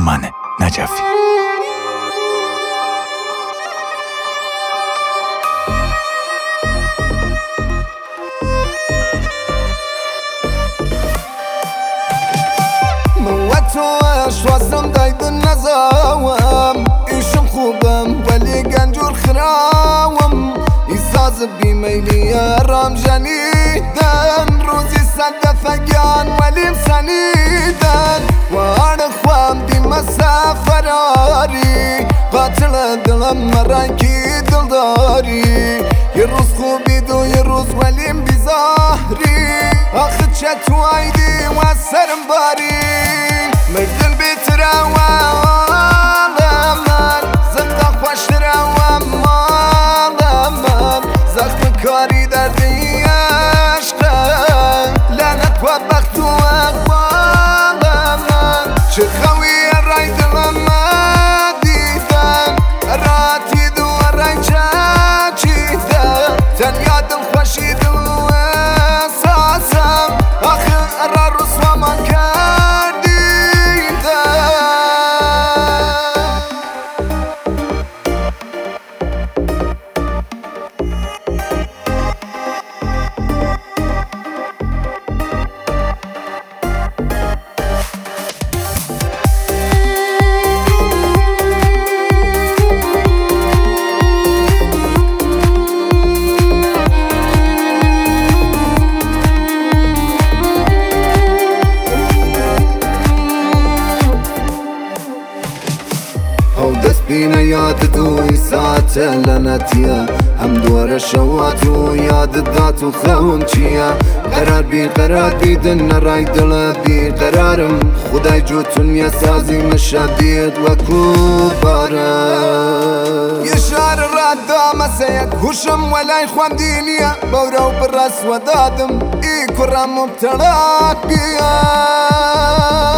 فرمانه نجفی. شوازم داید نزاوم ایشم خوبم ولی گنجور خراوم ایساز بیمیلی رام جنیدن روزی صدفگان ولیم سنیدن وان خوام دی مسافراری قاتل دلم مرنکی دلداری یه روز خوبی دو یه روز ولیم بیزاری آخه چه تو عیدی و سرم باری مردن بیتره و من زندان خوشتره و من زخم کاری دردی عشقه لعنت و بخت و اقبال من چه خوی رای دلم دیدن راتی دو رای چیدن تنیا دل خوشی دل و احساسم آخه را رسوا من کردی. دست بینه یاد دوی ساعت لنتیه هم دور شوات و یاد دات و خون چیه قرار بیدن نرای دل بی قرارم خدای جوتون یه سازی مشدید و کوباره یه شعر را دامه سید هوشم ولای خواندینیه بورو برس و دادم ای کرم مبتلاک بیه